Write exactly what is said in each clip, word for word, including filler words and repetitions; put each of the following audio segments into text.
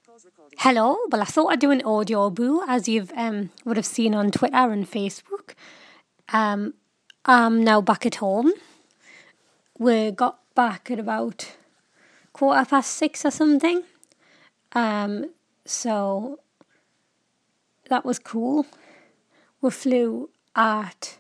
Hello. Well, I thought I'd do an audio boo, as you've um would have seen on Twitter and Facebook. Um, I'm now back at home. We got back at about quarter past six or something. Um, so that was cool. We flew at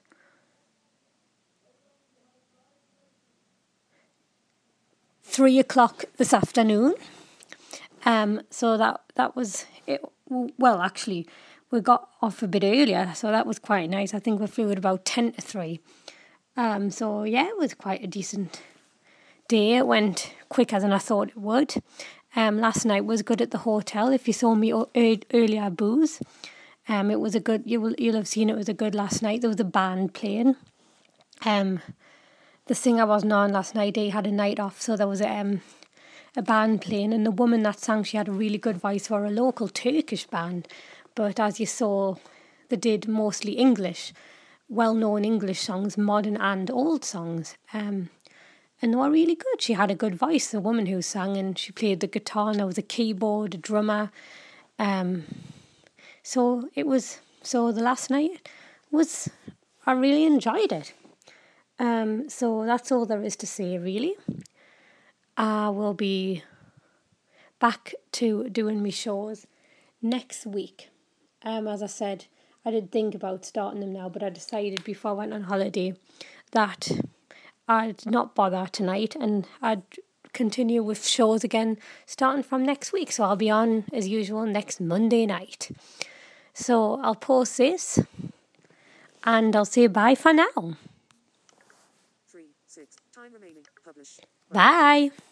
three o'clock this afternoon. Um, so that that was it. Well, actually, we got off a bit earlier, so that was quite nice. I think we flew at about ten to three. Um, so yeah, it was quite a decent day. It went quicker than I thought it would. Um, last night was good at the hotel. If you saw me earlier, booze. Um, it was a good. You will you'll have seen it was a good last night. There was a band playing. Um, the singer wasn't on last night. He had a night off, so there was a um. a band playing, and the woman that sang, she had a really good voice for a local Turkish band, but as you saw, they did mostly English, well-known English songs, modern and old songs, um, and they were really good. She had a good voice, the woman who sang, and she played the guitar, and there was a keyboard, a drummer, um, so it was, so the last night was, I really enjoyed it, um, so that's all there is to say, really. I will be back to doing my shows next week. Um, as I said, I did think about starting them now, but I decided before I went on holiday that I'd not bother tonight and I'd continue with shows again starting from next week. So I'll be on, as usual, next Monday night. So I'll post this and I'll say bye for now. Three, six, time remaining, publish. Bye.